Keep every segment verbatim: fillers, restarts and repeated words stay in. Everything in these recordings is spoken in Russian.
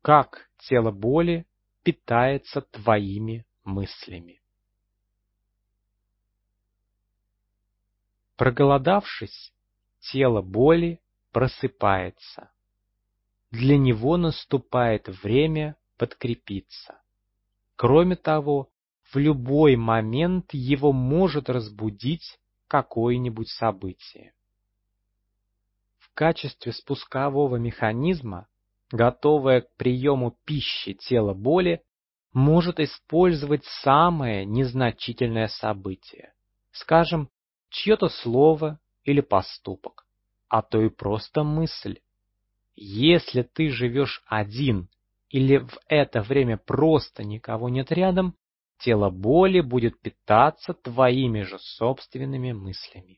Как тело боли питается твоими мыслями? Проголодавшись, тело боли просыпается. Для него наступает время подкрепиться. Кроме того, в любой момент его может разбудить какое-нибудь событие. В качестве спускового механизма, готовое к приему пищи тело боли, может использовать самое незначительное событие, скажем, чье-то слово или поступок, а то и просто мысль. Если ты живешь один или в это время просто никого нет рядом, тело боли будет питаться твоими же собственными мыслями.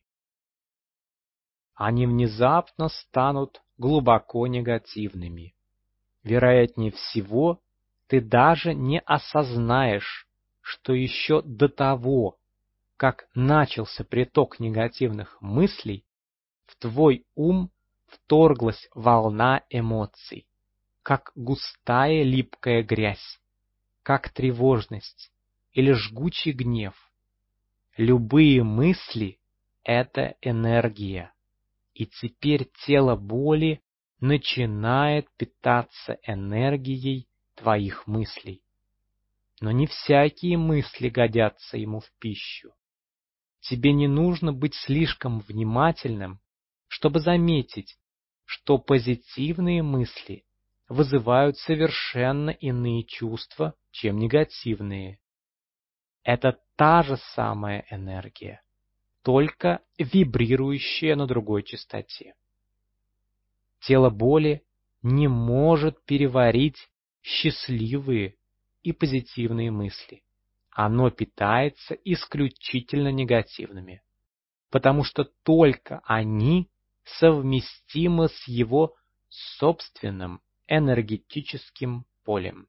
Они внезапно станут глубоко негативными. Вероятнее всего, ты даже не осознаешь, что еще до того, как начался приток негативных мыслей, в твой ум вторглась волна эмоций, как густая липкая грязь, как тревожность или жгучий гнев. Любые мысли — это энергия, и теперь тело боли начинает питаться энергией твоих мыслей. Но не всякие мысли годятся ему в пищу. Тебе не нужно быть слишком внимательным, чтобы заметить, что позитивные мысли вызывают совершенно иные чувства, чем негативные. Это та же самая энергия, только вибрирующая на другой частоте. Тело боли не может переварить счастливые и позитивные мысли. Оно питается исключительно негативными, потому что только они совместимы с его собственным энергетическим полем.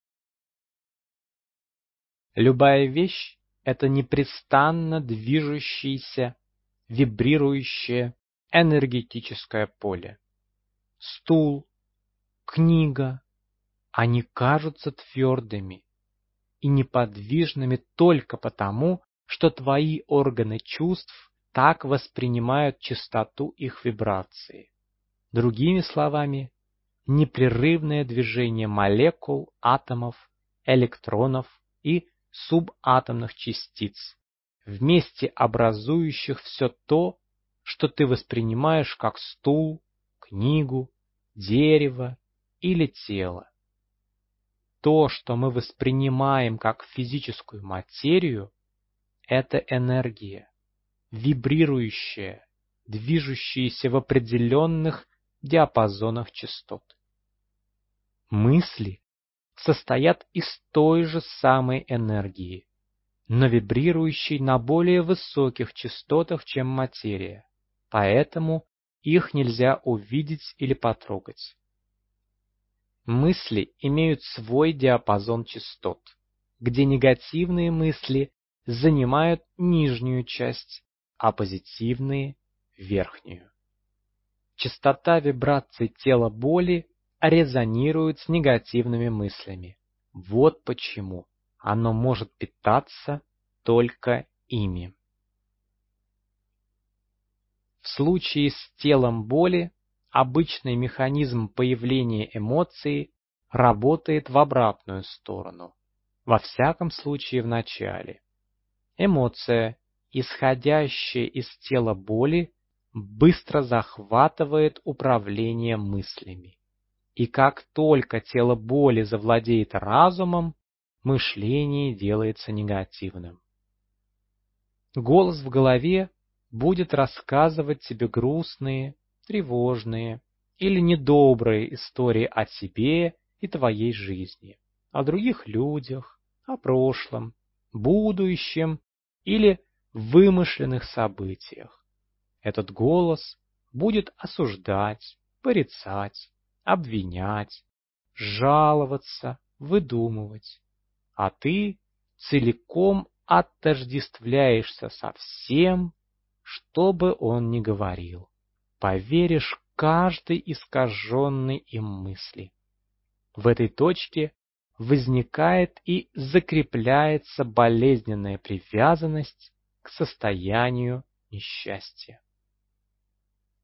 Любая вещь — это непрестанно движущееся, вибрирующее энергетическое поле. Стул, книга — они кажутся твердыми и неподвижными только потому, что твои органы чувств так воспринимают частоту их вибрации. Другими словами, непрерывное движение молекул, атомов, электронов и субатомных частиц, вместе образующих все то, что ты воспринимаешь как стул, книгу, дерево или тело. То, что мы воспринимаем как физическую материю, это энергия, вибрирующая, движущаяся в определенных диапазонах частот. Мысли состоят из той же самой энергии, но вибрирующей на более высоких частотах, чем материя, поэтому их нельзя увидеть или потрогать. Мысли имеют свой диапазон частот, где негативные мысли занимают нижнюю часть, а позитивные — верхнюю. Частота вибраций тела боли резонирует с негативными мыслями. Вот почему оно может питаться только ими. В случае с телом боли обычный механизм появления эмоции работает в обратную сторону, во всяком случае в начале. Эмоция, исходящая из тела боли, быстро захватывает управление мыслями. И как только тело боли завладеет разумом, мышление делается негативным. Голос в голове будет рассказывать тебе грустные, тревожные или недобрые истории о тебе и твоей жизни, о других людях, о прошлом, будущем или вымышленных событиях. Этот голос будет осуждать, порицать, обвинять, жаловаться, выдумывать, а ты целиком отождествляешься со всем, что бы он ни говорил, поверишь каждой искаженной им мысли. В этой точке возникает и закрепляется болезненная привязанность к состоянию несчастья.